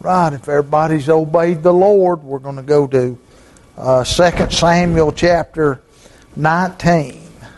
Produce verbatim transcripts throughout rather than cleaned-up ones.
Right, if everybody's obeyed the Lord, we're going to go to uh, Second Samuel chapter nineteen.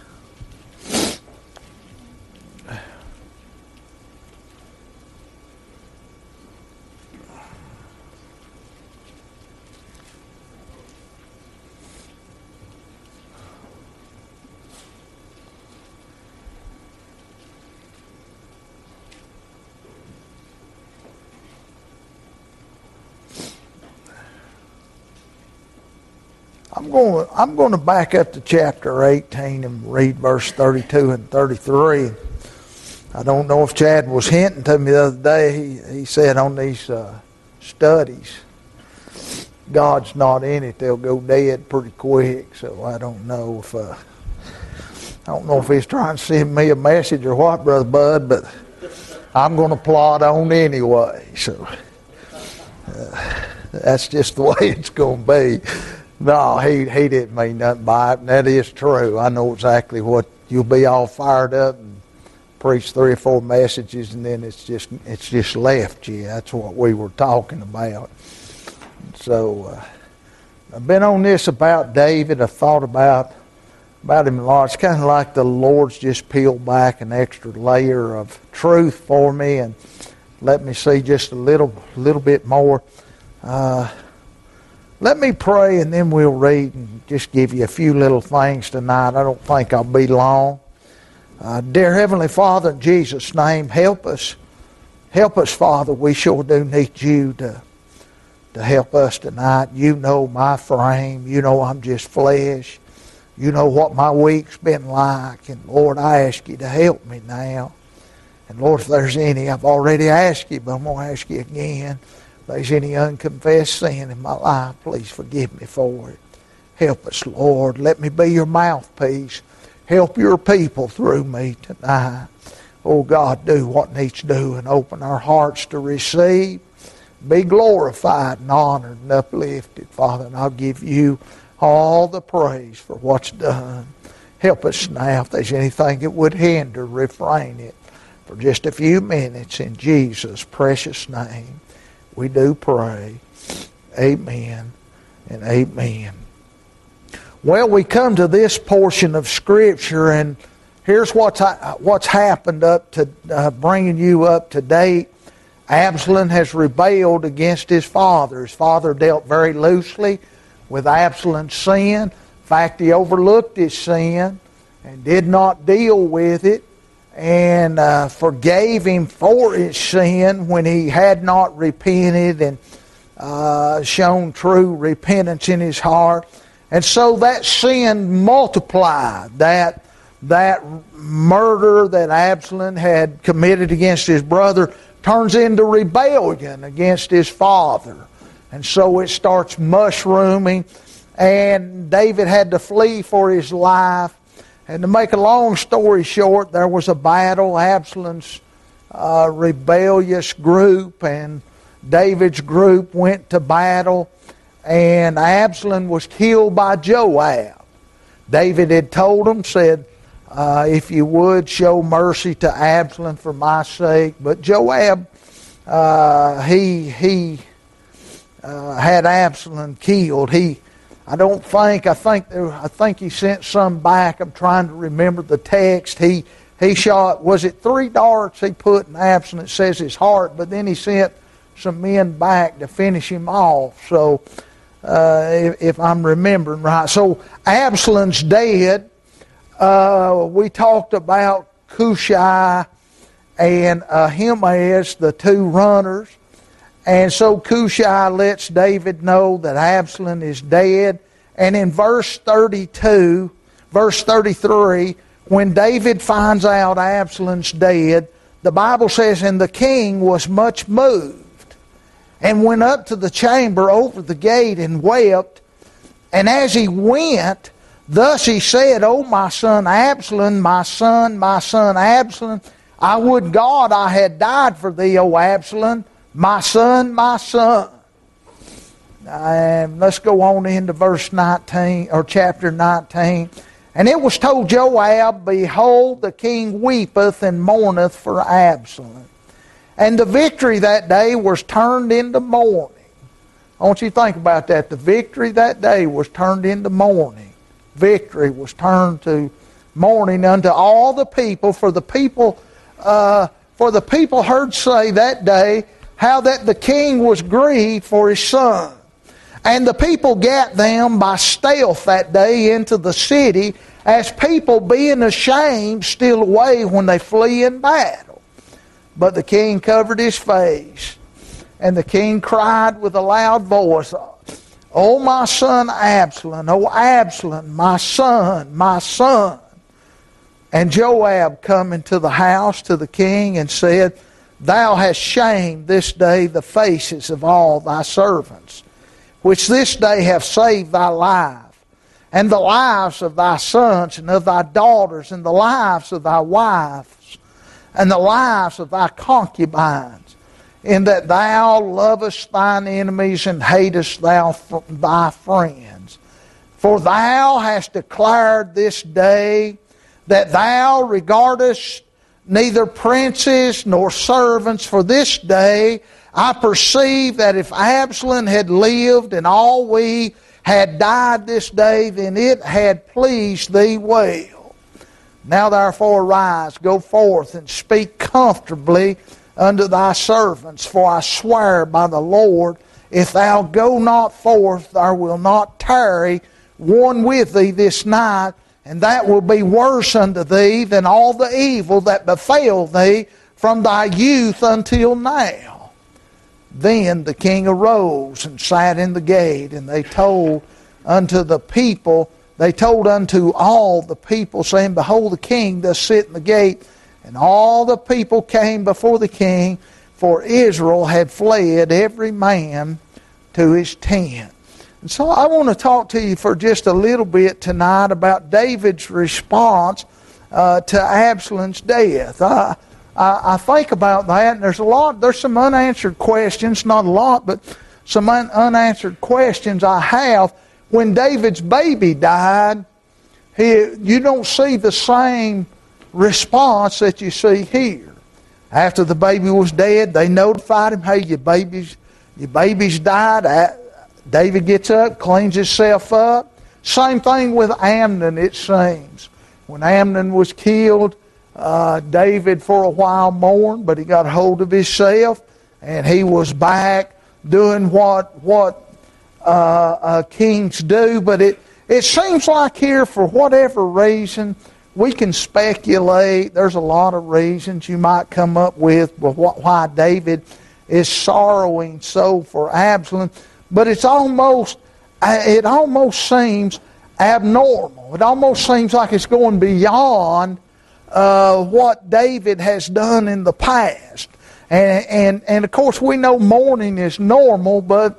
I'm going, I'm going to back up to chapter eighteen and read verse thirty-two and thirty-three. I don't know if Chad was hinting to me the other day. He, he said on these uh, studies, God's not in it. They'll go dead pretty quick. So I don't know if uh, I don't know if he's trying to send me a message or what, Brother Bud. But I'm going to plod on anyway. So uh, that's just the way it's going to be. No, he he didn't mean nothing by it, and that is true. I know exactly what you'll be all fired up and preach three or four messages, and then it's just it's just left you. That's what we were talking about. So uh, I've been on this about David. I thought about about him a lot. It's kind of like the Lord's just peeled back an extra layer of truth for me and let me see just a little little bit more. Uh, Let me pray and then we'll read and just give you a few little things tonight. I don't think I'll be long. Uh, dear Heavenly Father, in Jesus' name, help us. Help us, Father. We sure do need you to, to help us tonight. You know my frame. You know I'm just flesh. You know what my week's been like. And Lord, I ask you to help me now. And Lord, if there's any, I've already asked you, but I'm going to ask you again. If there's any unconfessed sin in my life, please forgive me for it. Help us, Lord. Let me be your mouthpiece. Help your people through me tonight. Oh, God, do what needs to do and open our hearts to receive. Be glorified and honored and uplifted, Father. And I'll give you all the praise for what's done. Help us now. If there's anything that would hinder, refrain it for just a few minutes in Jesus' precious name. We do pray. Amen and amen. Well, we come to this portion of Scripture, and here's what's what's happened up to uh, bringing you up to date. Absalom has rebelled against his father. His father dealt very loosely with Absalom's sin. In fact, he overlooked his sin and did not deal with it, and uh, forgave him for his sin when he had not repented and uh, shown true repentance in his heart. And so that sin multiplied. That, that murder that Absalom had committed against his brother turns into rebellion against his father. And so it starts mushrooming, and David had to flee for his life. And to make a long story short, there was a battle. Absalom's uh, rebellious group and David's group went to battle, and Absalom was killed by Joab. David had told him, said, uh, if you would, show mercy to Absalom for my sake. But Joab, uh, he, he uh, had Absalom killed. He I don't think, I think there, I think he sent some back. I'm trying to remember the text. He he shot, was it three darts he put in Absalom? It says his heart, but then he sent some men back to finish him off. So, uh, if, if I'm remembering right. So, Absalom's dead. Uh, we talked about Cushai and Ahimaaz, the two runners. And so Cushai lets David know that Absalom is dead. And in verse thirty-two, verse thirty-three, when David finds out Absalom's dead, the Bible says, and the king was much moved, and went up to the chamber over the gate and wept. And as he went, thus he said, O my son Absalom, my son, my son Absalom, I would God I had died for thee, O Absalom, my son, my son. And let's go on into verse nineteen, or chapter nineteen. And it was told Joab, behold, the king weepeth and mourneth for Absalom. And the victory that day was turned into mourning. I want you to think about that. The victory that day was turned into mourning. Victory was turned to mourning unto all the people, for the people, uh, for the people heard say that day how that the king was grieved for his son. And the people gat them by stealth that day into the city, as people being ashamed steal away when they flee in battle. But the king covered his face, and the king cried with a loud voice, O my son Absalom, O Absalom, my son, my son. And Joab come into the house to the king and said, Thou hast shamed this day the faces of all thy servants, which this day have saved thy life, and the lives of thy sons and of thy daughters, and the lives of thy wives, and the lives of thy concubines, in that thou lovest thine enemies and hatest thou thy friends. For thou hast declared this day that thou regardest neither princes nor servants, for this day I perceive that if Absalom had lived and all we had died this day, then it had pleased thee well. Now therefore arise, go forth, and speak comfortably unto thy servants, for I swear by the Lord, if thou go not forth, there will not tarry one with thee this night, and that will be worse unto thee than all the evil that befell thee from thy youth until now. Then the king arose and sat in the gate, and they told unto the people, they told unto all the people, saying, Behold, the king doth sit in the gate. And all the people came before the king, for Israel had fled every man to his tent. And so I want to talk to you for just a little bit tonight about David's response uh, to Absalom's death. I, I, I think about that, and there's a lot, there's some unanswered questions, not a lot, but some un, unanswered questions I have. When David's baby died, he, you don't see the same response that you see here. After the baby was dead, they notified him, hey, your baby's, your baby's died. David gets up, cleans himself up. Same thing with Amnon, it seems. When Amnon was killed, uh, David for a while mourned, but he got hold of himself, and he was back doing what what uh, uh, kings do. But it, it seems like here, for whatever reason, we can speculate. There's a lot of reasons you might come up with why David is sorrowing so for Absalom. But it's almost, it almost seems abnormal. It almost seems like it's going beyond uh, what David has done in the past. And, and, and of course we know mourning is normal, but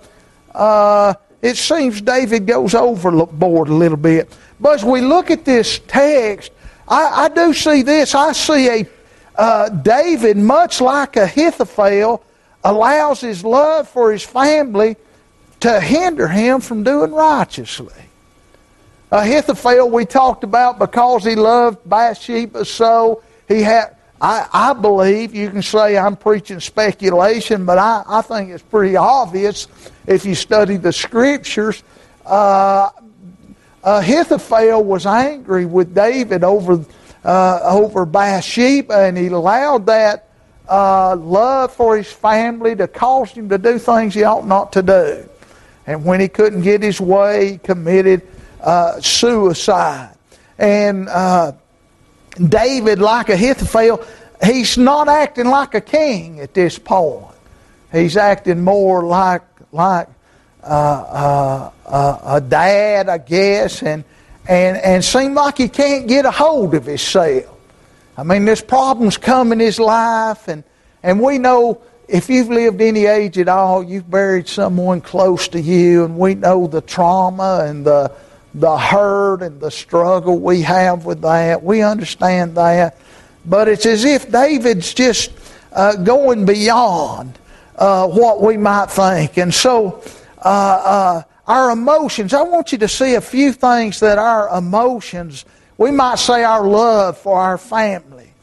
uh, it seems David goes overboard a little bit. But as we look at this text, I, I do see this. I see a uh, David, much like Ahithophel, allows his love for his family to hinder him from doing righteously. Ahithophel we talked about, because he loved Bathsheba so, he had, I, I believe, you can say I'm preaching speculation, but I, I think it's pretty obvious if you study the Scriptures. Uh, Ahithophel was angry with David over uh, over Bathsheba, and he allowed that uh, love for his family to cause him to do things he ought not to do. And when he couldn't get his way, he committed uh, suicide. And uh, David, like Ahithophel, he's not acting like a king at this point. He's acting more like like uh, uh, uh, a dad, I guess, and and and seem like he can't get a hold of himself. I mean, there's problems come in his life, and and we know, if you've lived any age at all, you've buried someone close to you, and we know the trauma and the the hurt and the struggle we have with that. We understand that. But it's as if David's just uh, going beyond uh, what we might think. And so uh, uh, our emotions, I want you to see a few things that our emotions, we might say our love for our family.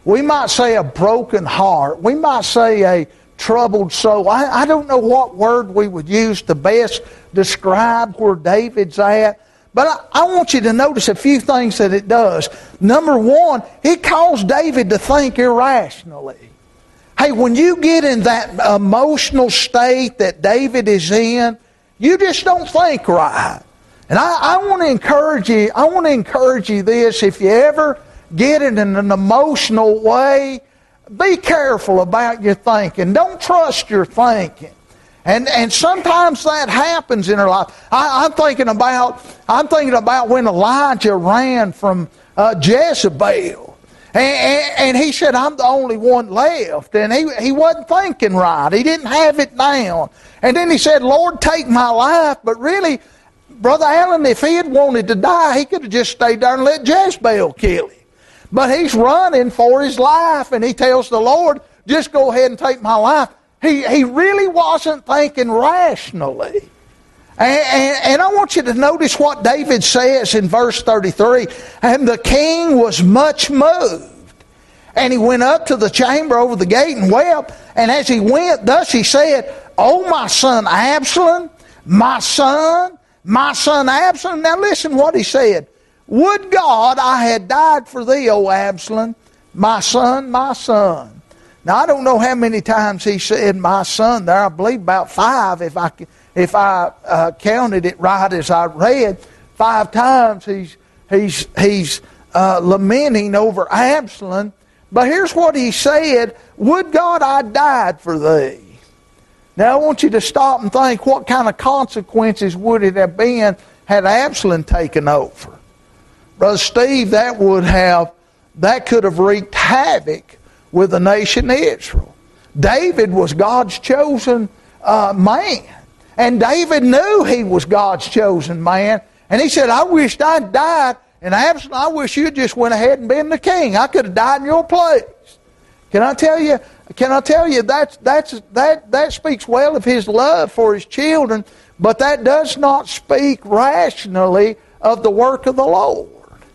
We might say a broken heart. We might say a troubled soul. I, I don't know what word we would use to best describe where David's at. But I, I want you to notice a few things that it does. Number one, it caused David to think irrationally. Hey, when you get in that emotional state that David is in, you just don't think right. And I, I want to encourage you, I want to encourage you this, if you ever get it in an emotional way, be careful about your thinking. Don't trust your thinking. And and sometimes that happens in our life. I, I'm thinking about I'm thinking about when Elijah ran from uh, Jezebel, and, and, and he said, "I'm the only one left," and he he wasn't thinking right. He didn't have it down. And then he said, "Lord, take my life." But really, Brother Allen, if he had wanted to die, he could have just stayed there and let Jezebel kill him. But he's running for his life, and he tells the Lord, "Just go ahead and take my life." He, he really wasn't thinking rationally. And, and, and I want you to notice what David says in verse thirty-three. And the king was much moved. And he went up to the chamber over the gate and wept. And as he went, thus he said, "O my son Absalom, my son, my son Absalom." Now listen what he said. "Would God I had died for thee, O Absalom, my son, my son." Now, I don't know how many times he said "my son" there. I believe about five, if I, if I uh, counted it right as I read. Five times he's, he's, he's uh, lamenting over Absalom. But here's what he said, "Would God I died for thee." Now, I want you to stop and think, what kind of consequences would it have been had Absalom taken over? Brother Steve, that would have, that could have wreaked havoc with the nation of Israel. David was God's chosen uh, man. And David knew he was God's chosen man. And he said, "I wished I'd died. And Absalom, I wish you'd just went ahead and been the king. I could have died in your place." Can I tell you, can I tell you that's, that's, that, that speaks well of his love for his children, but that does not speak rationally of the work of the Lord.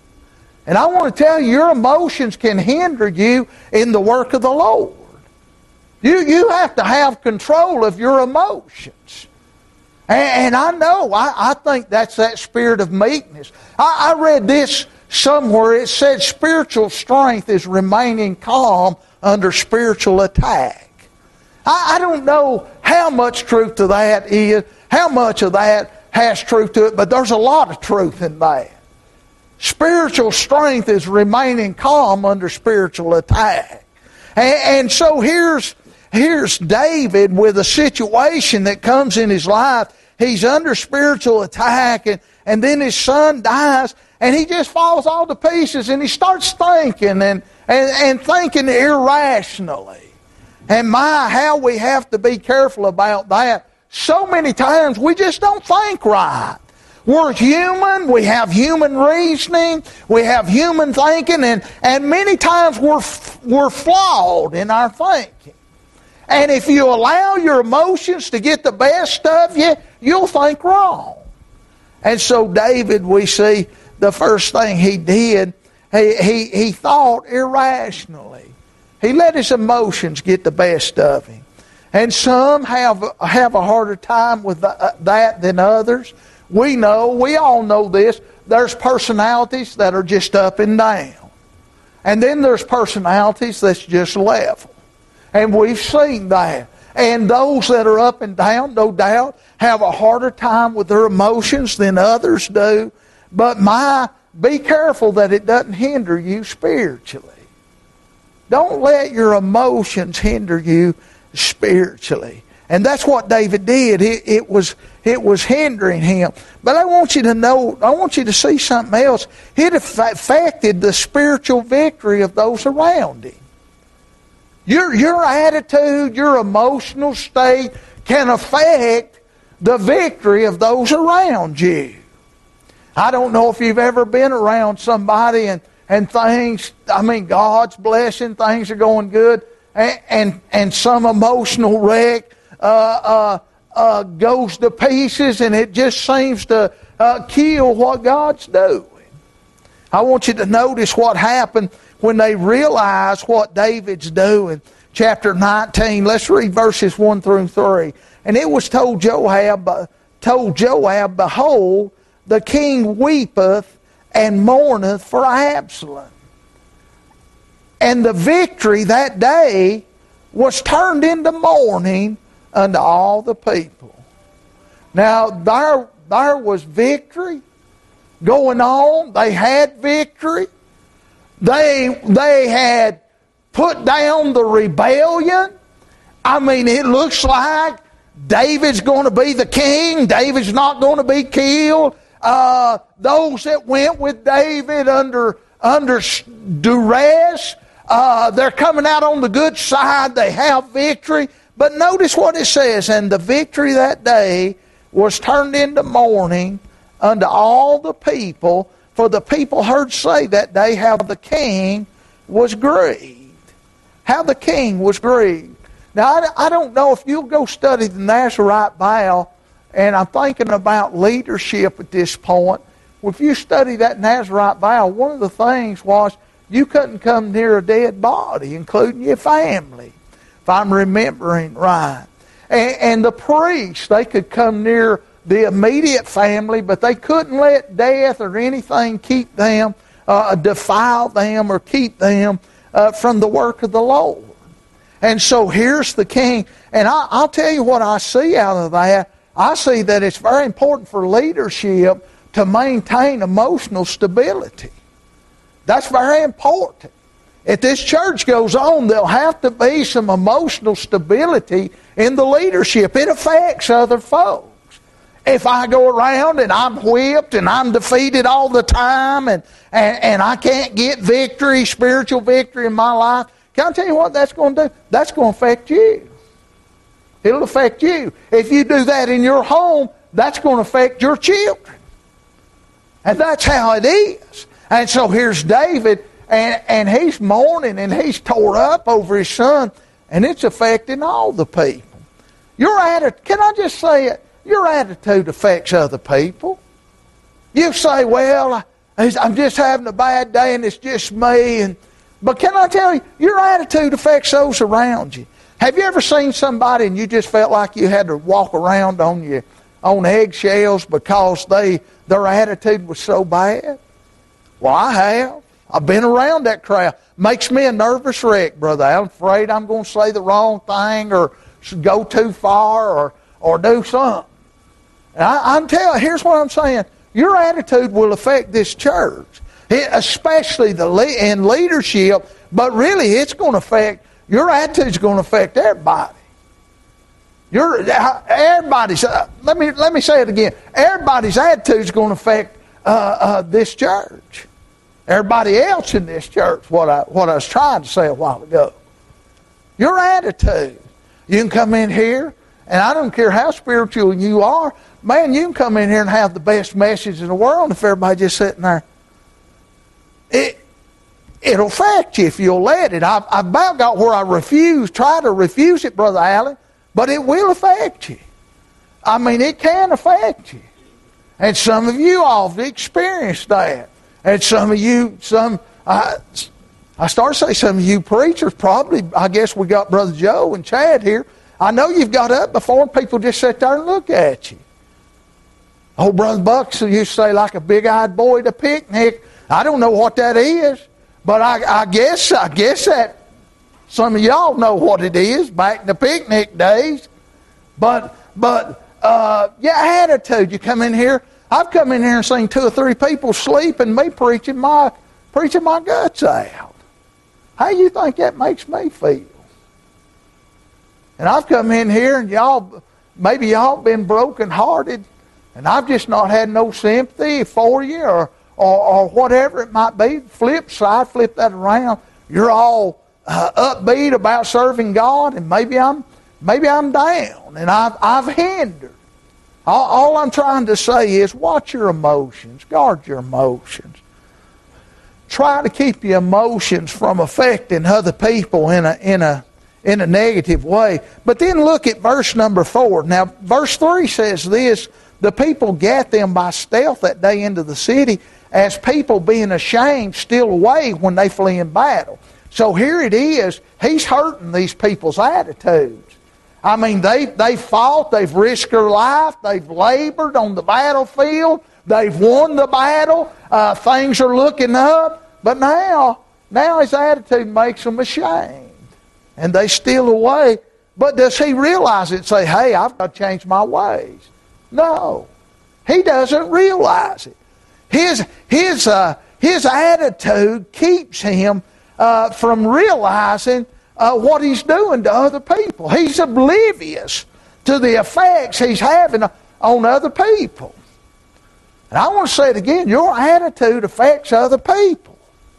And I want to tell you, your emotions can hinder you in the work of the Lord. You, you have to have control of your emotions. And, and I know, I, I think that's that spirit of meekness. I, I read this somewhere. It said spiritual strength is remaining calm under spiritual attack. I, I don't know how much truth to that is, how much of that has truth to it, but there's a lot of truth in that. Spiritual strength is remaining calm under spiritual attack. And, and so here's, here's David with a situation that comes in his life. He's under spiritual attack, and, and then his son dies, and he just falls all to pieces, and he starts thinking and, and, and thinking irrationally. And my, how we have to be careful about that. So many times we just don't think right. We're human, we have human reasoning, we have human thinking, and, and many times we're, we're flawed in our thinking. And if you allow your emotions to get the best of you, you'll think wrong. And so David, we see the first thing he did, he, he, he thought irrationally. He let his emotions get the best of him. And some have, have a harder time with that than others. We know, we all know this, there's personalities that are just up and down. And then there's personalities that's just level. And we've seen that. And those that are up and down, no doubt, have a harder time with their emotions than others do. But my, be careful that it doesn't hinder you spiritually. Don't let your emotions hinder you spiritually. And that's what David did. It, it was it was hindering him. But I want you to know, I want you to see something else. It affected the spiritual victory of those around him. Your, your attitude, your emotional state can affect the victory of those around you. I don't know if you've ever been around somebody and, and things, I mean, God's blessing, things are going good, and, and, and some emotional wreck uh, uh, uh, goes to pieces, and it just seems to uh, kill what God's doing. I want you to notice what happened when they realize what David's doing. Chapter nineteen, let's read verses one through three. And it was told Joab, told Joab, behold, the king weepeth and mourneth for Absalom. And the victory that day was turned into mourning unto all the people. Now, there, there was victory going on. They had victory. They, they had put down the rebellion. I mean, it looks like David's going to be the king. David's not going to be killed. Uh, those that went with David under, under duress, uh, they're coming out on the good side. They have victory. But notice what it says. And the victory that day was turned into mourning unto all the people. For the people heard say that day how the king was grieved. How the king was grieved. Now, I, I don't know if you'll go study the Nazarite vow, and I'm thinking about leadership at this point. If you study that Nazarite vow, one of the things was you couldn't come near a dead body, including your family, if I'm remembering right. And, and the priests, they could come near the immediate family, but they couldn't let death or anything keep them, uh, defile them or keep them uh, from the work of the Lord. And so here's the king. And I, I'll tell you what I see out of that. I see that it's very important for leadership to maintain emotional stability. That's very important. If this church goes on, there'll have to be some emotional stability in the leadership. It affects other folks. If I go around and I'm whipped and I'm defeated all the time and, and, and I can't get victory, spiritual victory in my life, can I tell you what that's going to do? That's going to affect you. It'll affect you. If you do that in your home, that's going to affect your children. And that's how it is. And so here's David, and, and he's mourning and he's tore up over his son, and it's affecting all the people. Your attitude, can I just say it? Your attitude affects other people. You say, well, I'm just having a bad day and it's just me. And But can I tell you, your attitude affects those around you. Have you ever seen somebody and you just felt like you had to walk around on your on eggshells because they their attitude was so bad? Well, I have. I've been around that crowd. Makes me a nervous wreck, Brother Allen. I'm afraid I'm going to say the wrong thing or go too far or, or do something. And I, I'm telling you, here's what I'm saying. Your attitude will affect this church, it, especially the in leadership, but really it's going to affect, your attitude's going to affect everybody. Your, everybody's, uh, let me let me say it again. Everybody's attitude's going to affect uh, uh, this church. Everybody else in this church, what I, what I was trying to say a while ago. Your attitude. You can come in here, and I don't care how spiritual you are, man, you can come in here and have the best message in the world if everybody just sitting there. It, it'll affect you if you'll let it. I've, I've about got where I refuse, try to refuse it, Brother Allen, but it will affect you. I mean, it can affect you. And some of you all have experienced that. And some of you, some, I, I start to say some of you preachers probably, I guess we got Brother Joe and Chad here. I know you've got up before and people just sit there and look at you. Old Brother Bucks used to say, like a big-eyed boy at a picnic. I don't know what that is, but I, I guess I guess that some of y'all know what it is back in the picnic days. But, but uh, yeah, attitude. You come in here. I've come in here and seen two or three people sleep and me preaching my preaching my guts out. How you think that makes me feel? And I've come in here and y'all, maybe y'all been brokenhearted, and I've just not had no sympathy for you or, or, or whatever it might be. Flip side, flip that around. You're all uh, upbeat about serving God, and maybe I'm maybe I'm down and I've I've hindered. All, all I'm trying to say is watch your emotions. Guard your emotions. Try to keep your emotions from affecting other people in a in a in a negative way. But then look at verse number four. Now, verse three says this, the people gat them by stealth that day into the city, as people being ashamed steal away when they flee in battle. So here it is, he's hurting these people's attitudes. I mean, they, they've fought, they've risked their life, they've labored on the battlefield, they've won the battle, uh, things are looking up, but now, now his attitude makes them ashamed. And they steal away. But does he realize it and say, hey, I've got to change my ways? No. He doesn't realize it. His, his, uh, his attitude keeps him uh, from realizing uh, what he's doing to other people. He's oblivious to the effects he's having on other people. And I want to say it again, your attitude affects other people.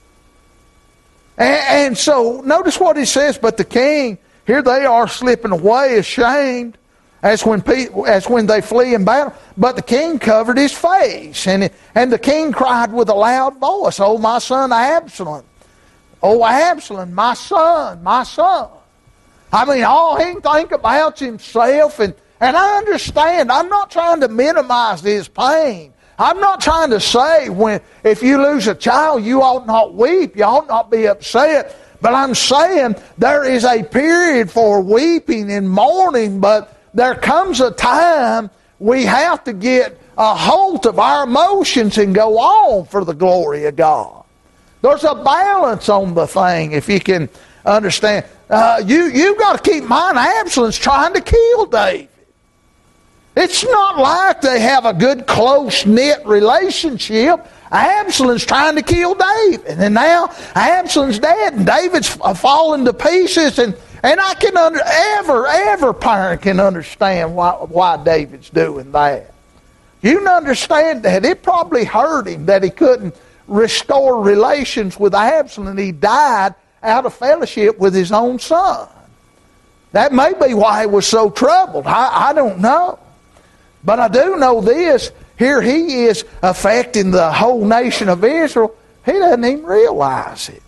And, and so, notice what he says, but the king, here they are slipping away ashamed, as when people, as when they flee in battle. But the king covered his face, and, and the king cried with a loud voice, "Oh, my son Absalom! Oh, Absalom, my son, my son!" I mean, all he can think about is himself, and, and I understand. I'm not trying to minimize his pain. I'm not trying to say when if you lose a child, you ought not weep, you ought not be upset. But I'm saying there is a period for weeping and mourning, but there comes a time we have to get a hold of our emotions and go on for the glory of God. There's a balance on the thing, if you can understand. Uh, you, you've got to keep in mind, Absalom's trying to kill David. It's not like they have a good, close-knit relationship. Absalom's trying to kill David. And now Absalom's dead and David's falling to pieces. And, and I can under, ever, ever parent can understand why, why David's doing that. You can understand that. It probably hurt him that he couldn't restore relations with Absalom. He died out of fellowship with his own son. That may be why he was so troubled. I, I don't know. But I do know this. Here he is affecting the whole nation of Israel. He doesn't even realize it.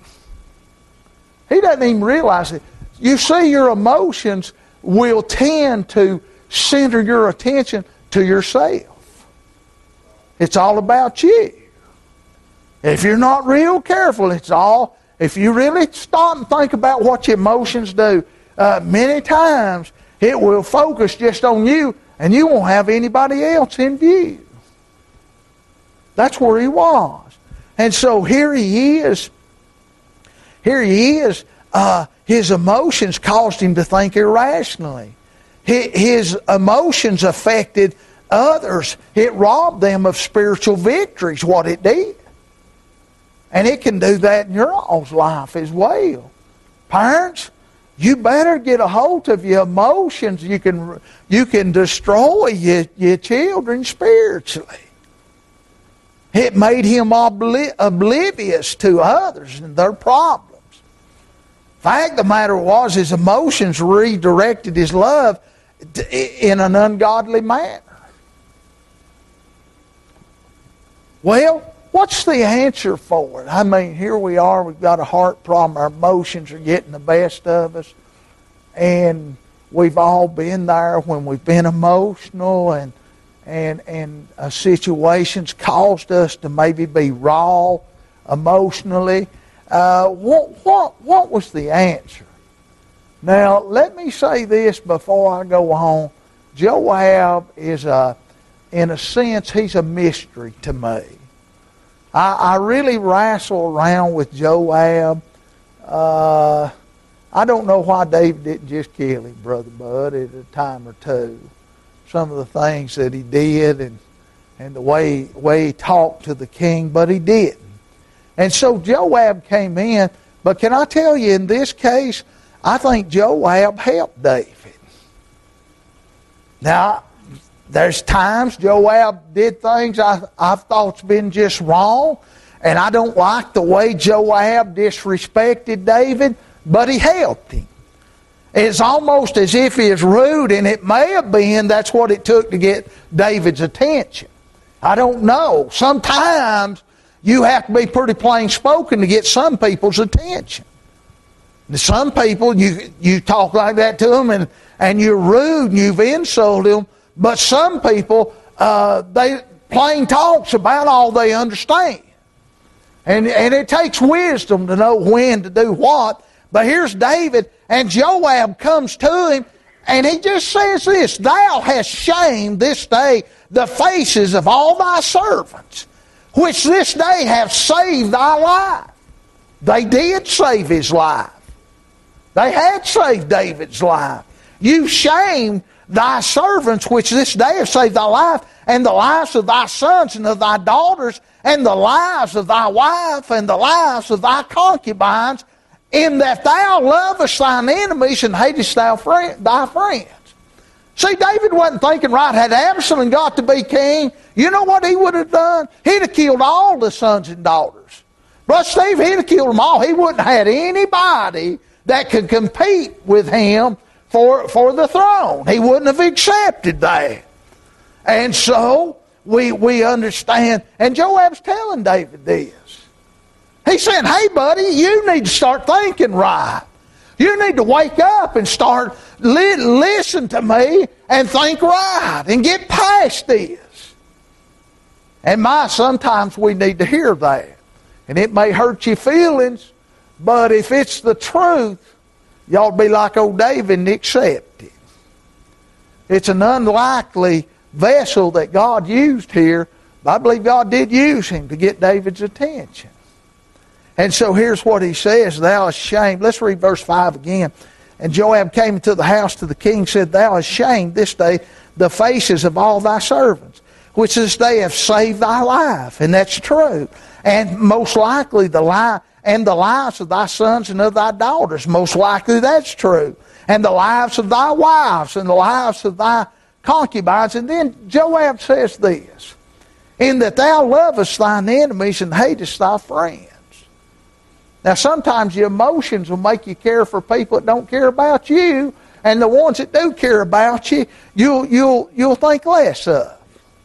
He doesn't even realize it. You see, your emotions will tend to center your attention to yourself. It's all about you. If you're not real careful, it's all, if you really stop and think about what your emotions do, uh, many times it will focus just on you and you won't have anybody else in view. That's where he was. And so here he is. Here he is. Uh, his emotions caused him to think irrationally. His emotions affected others. It robbed them of spiritual victories, what it did. And it can do that in your all's life as well. Parents, you better get a hold of your emotions. You can, you can destroy your, your children spiritually. It made him obli- oblivious to others and their problems. The fact of the matter was, his emotions redirected his love in an ungodly manner. Well, what's the answer for it? I mean, here we are, we've got a heart problem, our emotions are getting the best of us, and we've all been there when we've been emotional, and and and uh, situations caused us to maybe be raw emotionally. Uh, what what what was the answer? Now, let me say this before I go on. Joab is a, in a sense, he's a mystery to me. I, I really wrestle around with Joab. Uh, I don't know why David didn't just kill him, Brother Bud, at a time or two. Some of the things that he did and and the way, way he talked to the king, but he didn't. And so Joab came in, but can I tell you, in this case, I think Joab helped David. Now, there's times Joab did things I, I've thought's been just wrong, and I don't like the way Joab disrespected David, but he helped him. It's almost as if he is rude, and it may have been that's what it took to get David's attention. I don't know. Sometimes you have to be pretty plain spoken to get some people's attention. Some people, you you talk like that to them, and, and you're rude, and you've insulted them. But some people, uh, they plain talks about all they understand. And, and it takes wisdom to know when to do what. But here's David, and Joab comes to him, and he just says this, Thou hast shamed this day the faces of all thy servants, which this day have saved thy life. They did save his life. They had saved David's life. You shamed thy servants, which this day have saved thy life, and the lives of thy sons and of thy daughters, and the lives of thy wife, and the lives of thy concubines, in that thou lovest thine enemies and hatest thou friend, thy friends. See, David wasn't thinking right. Had Absalom got to be king, you know what he would have done? He'd have killed all the sons and daughters. Brother Steve, he'd have killed them all. He wouldn't have had anybody that could compete with him for, for the throne. He wouldn't have accepted that. And so, we, we understand. And Joab's telling David this. He's saying, hey, buddy, you need to start thinking right. You need to wake up and start li- listen to me and think right and get past this. And my, sometimes we need to hear that. And it may hurt your feelings, but if it's the truth, y'all be like old David and accept it. It's an unlikely vessel that God used here, but I believe God did use him to get David's attention. And so here's what he says, Thou hast shamed. Let's read verse five again. And Joab came into the house to the king and said, Thou hast shamed this day the faces of all thy servants, which this day have saved thy life. And that's true. And most likely the life, and the lives of thy sons and of thy daughters. Most likely that's true. And the lives of thy wives and the lives of thy concubines. And then Joab says this, In that thou lovest thine enemies and hatest thy friends. Now, sometimes your emotions will make you care for people that don't care about you, and the ones that do care about you, you'll you'll you'll think less of.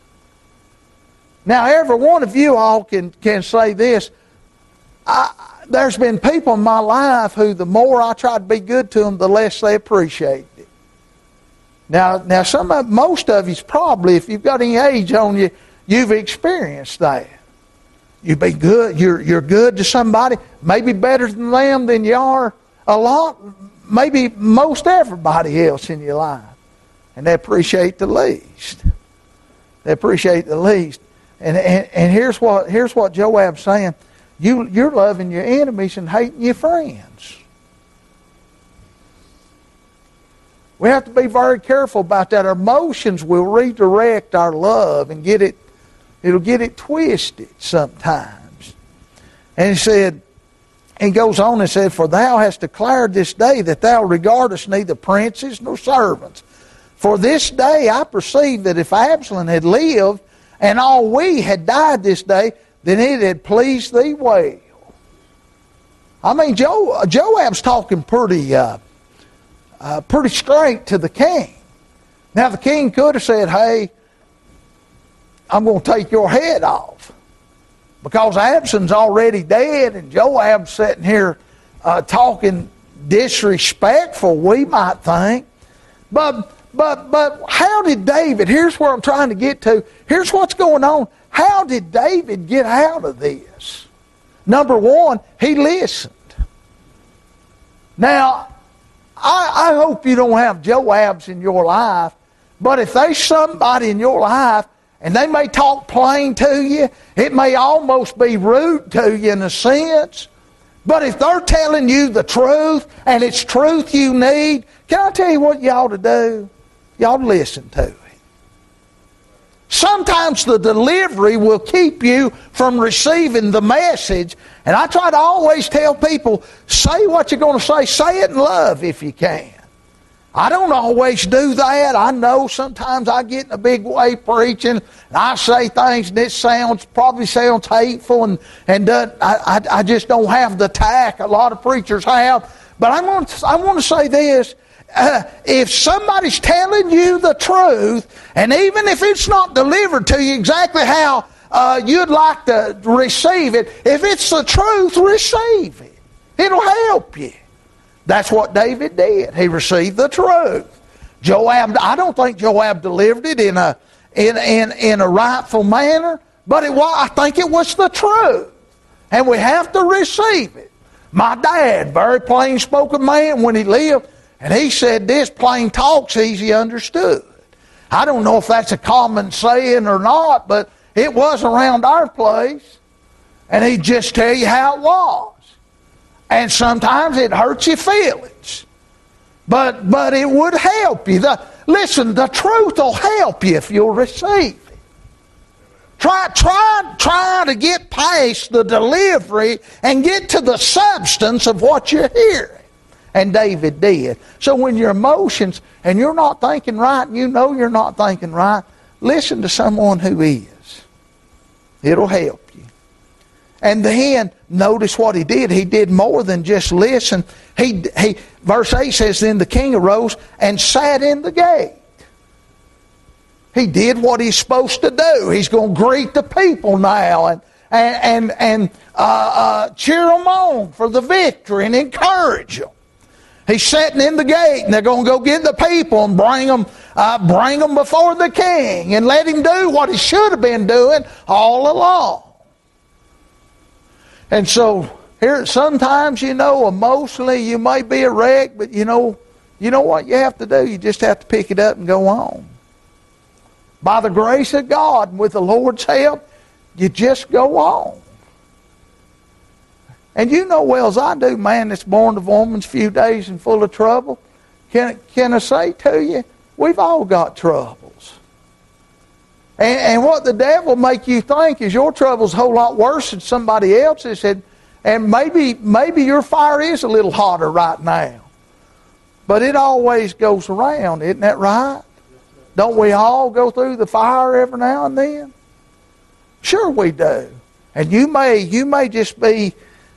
Now, every one of you all can can say this. I, there's been people in my life who, the more I try to be good to them, the less they appreciate it. Now, now, some of most of you's probably, if you've got any age on you, you've experienced that. You be good. You're you're good to somebody, maybe better than them than you are a lot, maybe most everybody else in your life, and they appreciate the least. They appreciate the least. And and, and here's what here's what Joab's saying: you you're loving your enemies and hating your friends. We have to be very careful about that. Our emotions will redirect our love and get it. It'll get it twisted sometimes. And he said, he goes on and said, For thou hast declared this day that thou regardest neither princes nor servants. For this day I perceive that if Absalom had lived and all we had died this day, then it had pleased thee well. I mean, jo- Joab's talking pretty, uh, uh, pretty straight to the king. Now the king could have said, hey, I'm going to take your head off. Because Absalom's already dead and Joab's sitting here uh, talking disrespectful, we might think. But, but, but how did David, here's where I'm trying to get to, here's what's going on. How did David get out of this? Number one, he listened. Now, I, I hope you don't have Joabs in your life, but if there's somebody in your life and they may talk plain to you, it may almost be rude to you in a sense, but if they're telling you the truth and it's truth you need, can I tell you what you ought to do? You ought to listen to it. Sometimes the delivery will keep you from receiving the message, and I try to always tell people, say what you're going to say, say it in love if you can. I don't always do that. I know sometimes I get in a big way preaching, and I say things that sounds probably sounds hateful, and and uh, I, I I just don't have the tact a lot of preachers have. But I want to, I want to say this: uh, if somebody's telling you the truth, and even if it's not delivered to you exactly how uh, you'd like to receive it, if it's the truth, receive it. It'll help you. That's what David did. He received the truth. Joab, I don't think Joab delivered it in a in, in, in a rightful manner, but it was, I think it was the truth. And we have to receive it. My dad, very plain-spoken man when he lived, and he said this, plain talk's easy understood. I don't know if that's a common saying or not, but it was around our place. And he'd just tell you how it was. And sometimes it hurts your feelings. But but it would help you. The, listen, the truth will help you if you'll receive it. Try, try, try to get past the delivery and get to the substance of what you're hearing. And David did. So when your emotions, and you're not thinking right, and you know you're not thinking right, listen to someone who is. It'll help you. And then, notice what he did. He did more than just listen. He, he, verse eight says, then the king arose and sat in the gate. He did what he's supposed to do. He's going to greet the people now and, and, and, and uh, uh, cheer them on for the victory and encourage them. He's sitting in the gate, and they're going to go get the people and bring them, uh, bring them before the king and let him do what he should have been doing all along. And so, here, sometimes, you know, emotionally you may be a wreck, but you know, you know what you have to do? You just have to pick it up and go on. By the grace of God and with the Lord's help, you just go on. And you know well as I do, man that's born of woman's few days and full of trouble. Can, can I say to you, we've all got troubles. And, and what the devil make you think is your trouble's a whole lot worse than somebody else's. And, and maybe, maybe your fire is a little hotter right now. But it always goes around, isn't that right? Don't we all go through the fire every now and then? Sure we do. And you may, you may just be...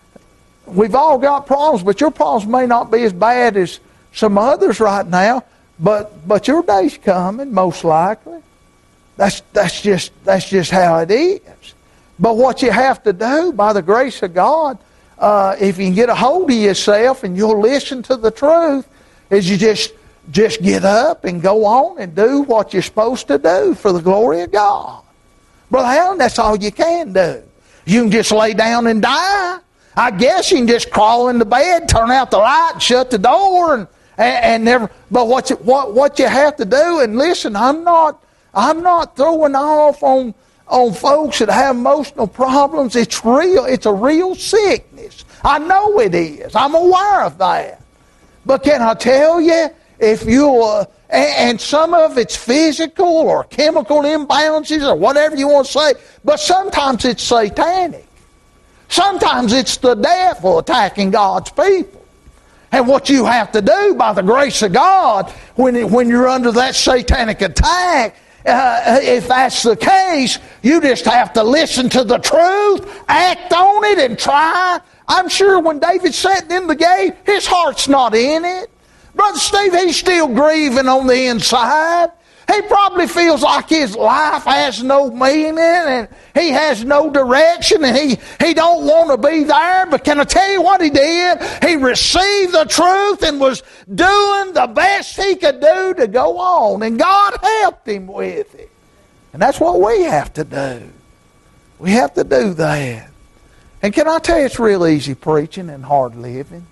We've all got problems, but your problems may not be as bad as some others right now. But but your day's coming, most likely. That's that's just that's just how it is. But what you have to do, by the grace of God, uh, if you can get a hold of yourself and you'll listen to the truth, is you just just get up and go on and do what you're supposed to do for the glory of God. Brother Allen, that's all you can do. You can just lay down and die. I guess you can just crawl into bed, turn out the light, shut the door, and, and, and never. But what you, what what you have to do, and listen, I'm not I'm not throwing off on on folks that have emotional problems. It's real. It's a real sickness. I know it is. I'm aware of that. But can I tell you, if you uh, and, and some of it's physical or chemical imbalances or whatever you want to say, but sometimes it's satanic. Sometimes it's the devil attacking God's people. And what you have to do by the grace of God, when, when you're under that satanic attack, uh, if that's the case, you just have to listen to the truth, act on it, and try. I'm sure when David's sitting in the gate, his heart's not in it. Brother Steve, he's still grieving on the inside. He probably feels like his life has no meaning and he has no direction and he, he don't want to be there. But can I tell you what he did? He received the truth and was doing the best he could do to go on. And God helped him with it. And that's what we have to do. We have to do that. And can I tell you, it's real easy preaching and hard living.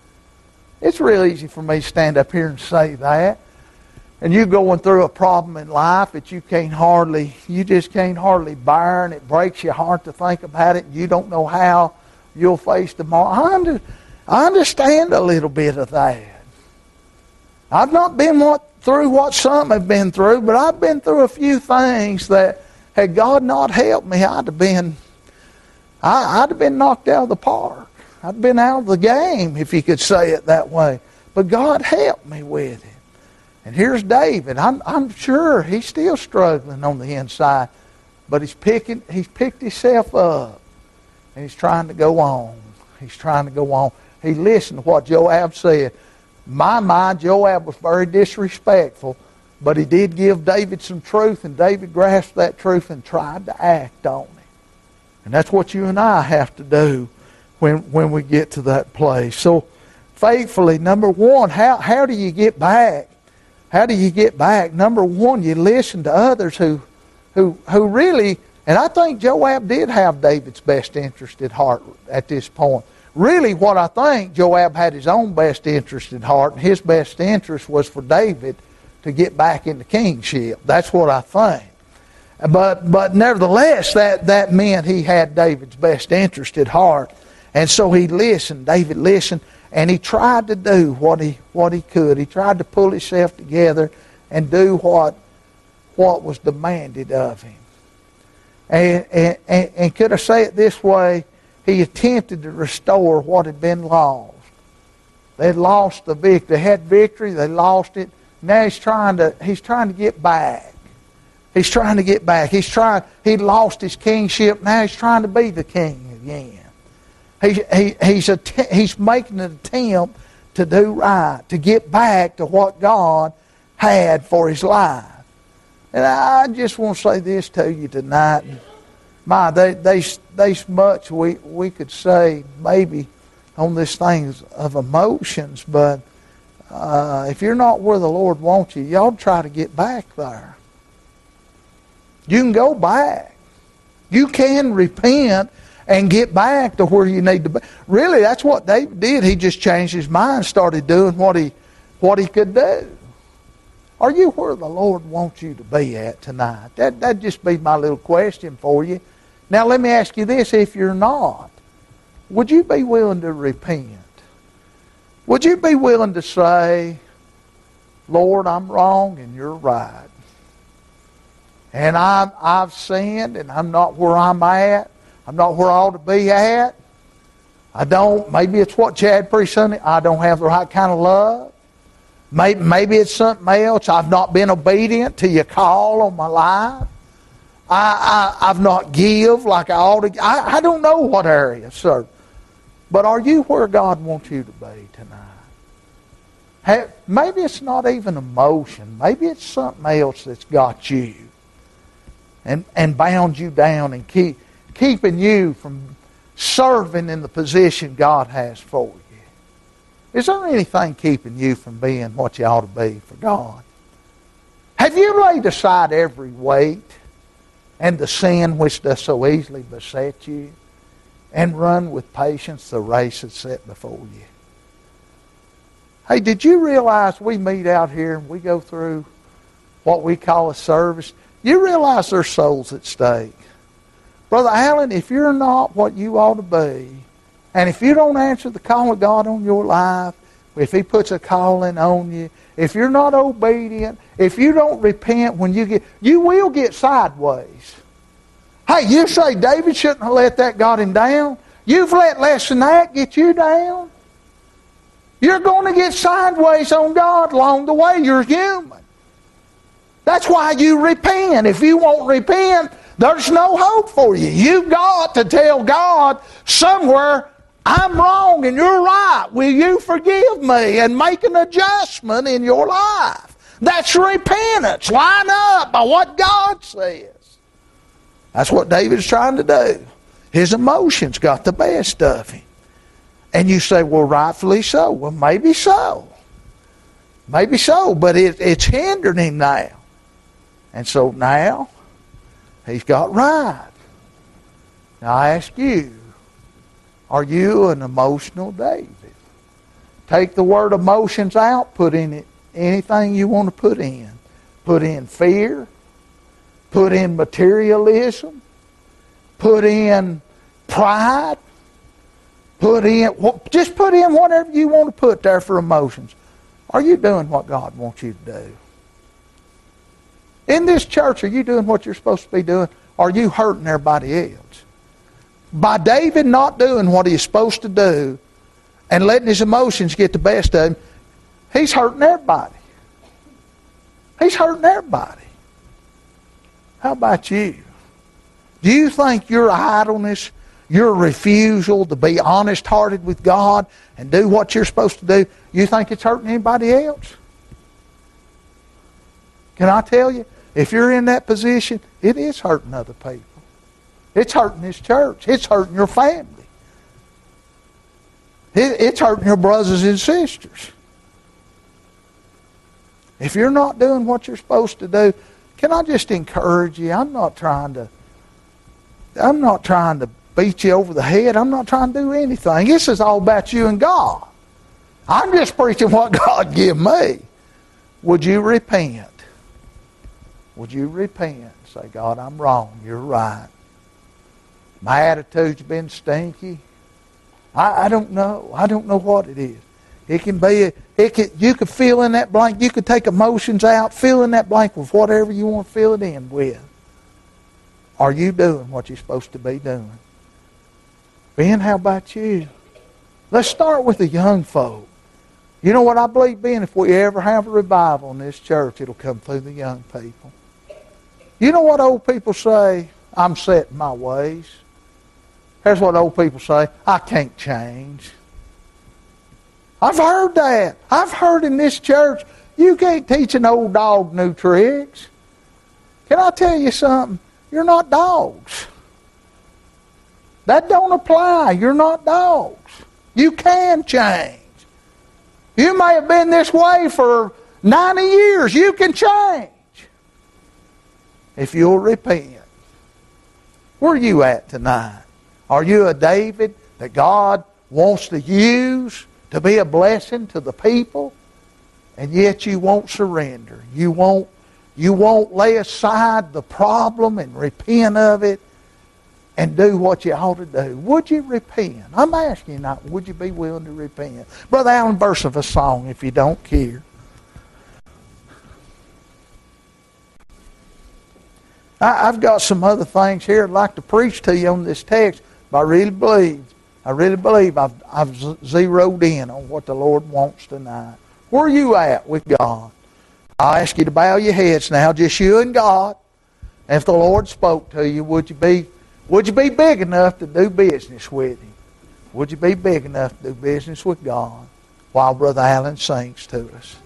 It's real easy for me to stand up here and say that. And you're going through a problem in life that you can't hardly, you just can't hardly bear, and it breaks your heart to think about it, and you don't know how you'll face tomorrow. I, under, I understand a little bit of that. I've not been what, through what some have been through, but I've been through a few things that, had God not helped me, I'd have been, I, I'd have been knocked out of the park. I'd have been out of the game, if you could say it that way. But God helped me with it. And here's David. I'm, I'm sure he's still struggling on the inside. But he's picking, he's picked himself up. And he's trying to go on. He's trying to go on. He listened to what Joab said. My mind, Joab was very disrespectful. But he did give David some truth. And David grasped that truth and tried to act on it. And that's what you and I have to do when, when we get to that place. So faithfully, number one, how, how do you get back? How do you get back? Number one, you listen to others who, who, who really, and I think Joab did have David's best interest at heart at this point. Really, what I think, Joab had his own best interest at heart, and his best interest was for David to get back into kingship. That's what I think. But but nevertheless, that, that meant he had David's best interest at heart. And so he listened. David listened, and he tried to do what he what he could. He tried to pull himself together and do what what was demanded of him. And, and, and, and could I say it this way? He attempted to restore what had been lost. They had lost the victory. They had victory. They lost it. Now he's trying to he's trying to get back. He's trying to get back. He's trying. He lost his kingship. Now he's trying to be the king again. He, he, he's, a, he's making an attempt to do right, to get back to what God had for his life. And I just want to say this to you tonight. My, they, they, there's much we, we could say maybe on this thing of emotions, but uh, if you're not where the Lord wants you, you ought to try to get back there. You can go back. You can repent and get back to where you need to be. Really, that's what David did. He just changed his mind, started doing what he what he could do. Are you where the Lord wants you to be at tonight? That, that'd just be my little question for you. Now, let me ask you this. If you're not, would you be willing to repent? Would you be willing to say, Lord, I'm wrong and you're right. And I'm, I've sinned and I'm not where I'm at. I'm not where I ought to be at. I don't, maybe it's what Chad preached Sunday, I don't have the right kind of love. Maybe, maybe it's something else. I've not been obedient to your call on my life. I, I, I've not give like I ought to. I, I don't know what area, sir. But are you where God wants you to be tonight? Have, maybe it's not even emotion. Maybe it's something else that's got you and, and bound you down and keep keeping you from serving in the position God has for you. Is there anything keeping you from being what you ought to be for God? Have you laid aside every weight and the sin which does so easily beset you and run with patience the race that's set before you? Hey, did you realize we meet out here and we go through what we call a service? You realize there's souls at stake. Brother Allen, if you're not what you ought to be, and if you don't answer the call of God on your life, if He puts a calling on you, if you're not obedient, if you don't repent when you get, you will get sideways. Hey, you say David shouldn't have let that got him down. You've let less than that get you down. You're going to get sideways on God along the way. You're human. That's why you repent. If you won't repent, there's no hope for you. You've got to tell God somewhere, I'm wrong and you're right. Will you forgive me and make an adjustment in your life? That's repentance. Line up by what God says. That's what David's trying to do. His emotions got the best of him. And you say, well, rightfully so. Well, maybe so. Maybe so, but it, it's hindering him now. And so now, he's got right. Now I ask you, are you an emotional David? Take the word emotions out, put in it anything you want to put in. Put in fear, put in materialism, put in pride, put in, just put in whatever you want to put there for emotions. Are you doing what God wants you to do? In this church, are you doing what you're supposed to be doing? Or are you hurting everybody else? By David not doing what he's supposed to do and letting his emotions get the best of him, he's hurting everybody. He's hurting everybody. How about you? Do you think your idleness, your refusal to be honest-hearted with God and do what you're supposed to do, you think it's hurting anybody else? Can I tell you? If you're in that position, it is hurting other people. It's hurting this church. It's hurting your family. It, it's hurting your brothers and sisters. If you're not doing what you're supposed to do, can I just encourage you? I'm not trying to, I'm not trying to beat you over the head. I'm not trying to do anything. This is all about you and God. I'm just preaching what God give me. Would you repent? Would you repent? Say, God, I'm wrong. You're right. My attitude's been stinky. I, I don't know. I don't know what it is. It can be, it can, you could fill in that blank. You could take emotions out, fill in that blank with whatever you want to fill it in with. Are you doing what you're supposed to be doing? Ben, how about you? Let's start with the young folk. You know what I believe, Ben? If we ever have a revival in this church, it'll come through the young people. You know what old people say? I'm set in my ways. Here's what old people say. I can't change. I've heard that. I've heard in this church, you can't teach an old dog new tricks. Can I tell you something? You're not dogs. That don't apply. You're not dogs. You can change. You may have been this way for ninety years. You can change. If you'll repent. Where are you at tonight? Are you a David that God wants to use to be a blessing to the people? And yet you won't surrender. You won't, you won't lay aside the problem and repent of it and do what you ought to do. Would you repent? I'm asking you not, would you be willing to repent? Brother Allen, verse of a song if you don't care. I, I've got some other things here I'd like to preach to you on this text, but I really believe, I really believe I've, I've zeroed in on what the Lord wants tonight. Where are you at with God? I'll ask you to bow your heads now, just you and God. And if the Lord spoke to you, would you be Would you be big enough to do business with Him? Would you be big enough to do business with God while Brother Allen sings to us?